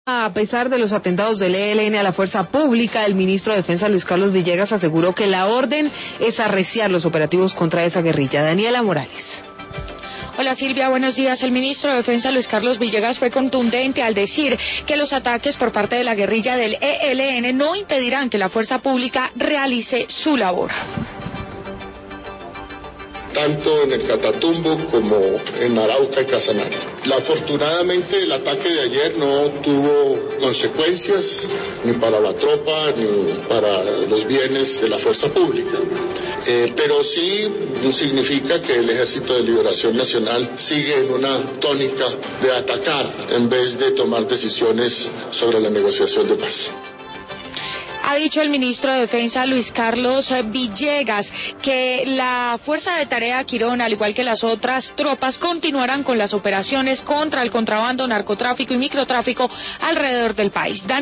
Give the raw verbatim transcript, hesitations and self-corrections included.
A pesar de los atentados del E L N a la fuerza pública, el ministro de Defensa Luis Carlos Villegas aseguró que la orden es arreciar los operativos contra esa guerrilla. Daniela Morales. Hola Silvia, buenos días. El ministro de Defensa Luis Carlos Villegas fue contundente al decir que los ataques por parte de la guerrilla del E L N no impedirán que la fuerza pública realice su labor. Tanto en el Catatumbo como en Arauca y Casanare. Afortunadamente el ataque de ayer no tuvo consecuencias ni para la tropa ni para los bienes de la fuerza pública, eh, pero sí significa que el Ejército de Liberación Nacional sigue en una tónica de atacar en vez de tomar decisiones sobre la negociación de paz. Ha dicho el ministro de Defensa Luis Carlos Villegas que la Fuerza de Tarea Quirón, al igual que las otras tropas, continuarán con las operaciones contra el contrabando, narcotráfico y microtráfico alrededor del país.